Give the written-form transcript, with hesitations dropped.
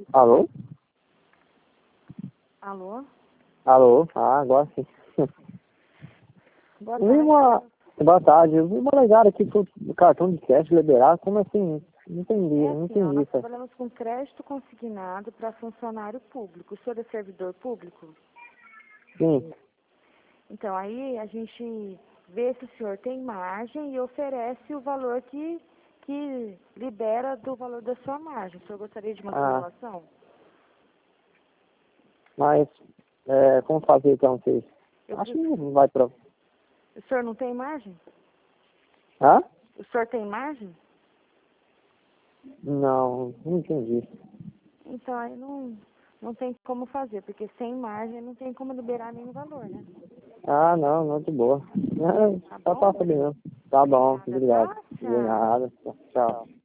Alô? Alô? Alô? Ah, agora sim. Boa Eu vi tarde. Boa tarde. Eu vi uma legada aqui pro cartão de crédito liberar. Como assim? Não entendi, É não assim, ó, entendi nós isso aí. trabalhamos com crédito consignado para funcionário público. O senhor é servidor público? Sim. Então, aí a gente vê se o senhor tem margem e oferece o valor que libera do valor da sua margem. O senhor gostaria de uma Ah, simulação? mas como fazer então vocês? Eu Acho que preciso... não vai pra... O senhor não tem margem? Hã? O senhor tem margem? Não entendi. Então, aí não tem como fazer, porque sem margem não tem como liberar nenhum valor, né? Ah, não, de boa. Não, Tá só bom? pra saber não. Tá bom, Obrigada, obrigado. tá? De Tchau. nada. Tchau.